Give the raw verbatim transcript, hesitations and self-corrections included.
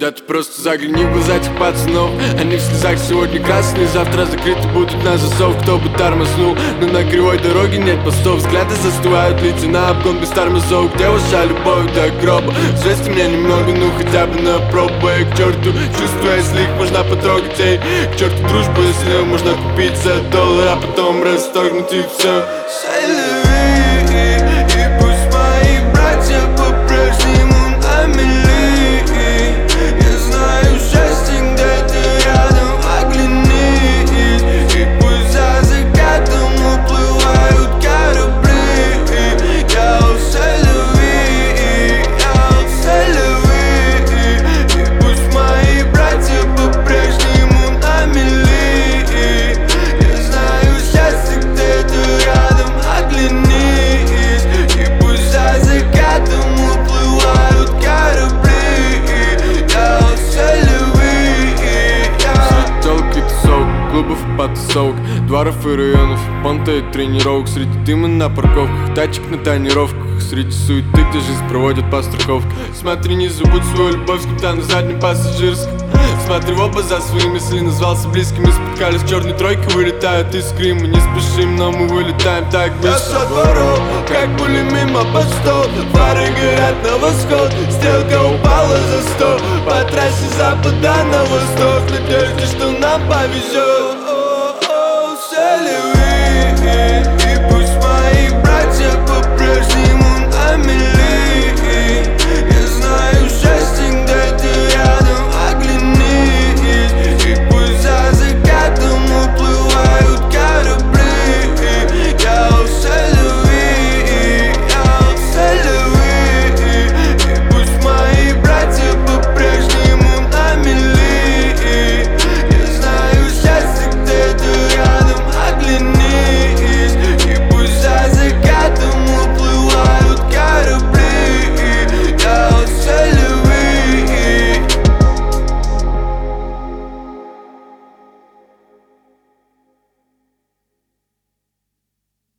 Да ты просто загляни в глаза этих пацанов. Они в слезах сегодня красные, завтра закрыты будут на засов. Кто бы тормознул, но на кривой дороге нет постов. Взгляды застывают, лица на обгон без тормозов. Где ваша любовь до гроба? Звезд меня немного, ну хотя бы на пробу. Эй, к черту чувства, если их можно потрогать. Эй, к черту дружбу, если ее можно купить за доллар, а потом расторгнуть и все. Клубов и потасовок, дворов и районов, понта и тренировок. Среди дыма на парковках, тачек на тонировках. Среди суеты, где жизнь проводят по страховке. Смотри, не забудь свою любовь, скриптан на заднем пассажирском. Смотри в оба за свои мысли, назвался близкими. Споткались в черной тройке, вылетают из Крыма. Не спешим, но мы вылетаем так быстро. Я дворов, как пули мимо постов. Фары горят на восход, стрелка упала за сто. По трассе с запада на восток, в надежде, что нам повезет. Цель